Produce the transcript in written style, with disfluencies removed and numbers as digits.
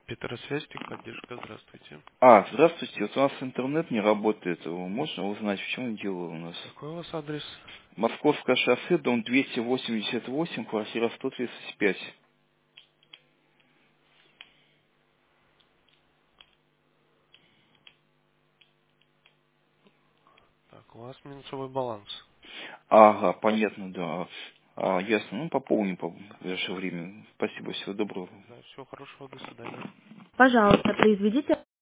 Петросвязь, техподдержка, здравствуйте. Здравствуйте. Вот у нас интернет не работает. Можно узнать, в чем дело у нас? Какой у вас адрес? Московское шоссе, дом 288, квартира 135. Так, у вас минусовой баланс. Ага, понятно, да. Ясно. Ну, пополним по ближайшее время. Спасибо, всего доброго. Да, всего хорошего, до свидания. Пожалуйста, произведите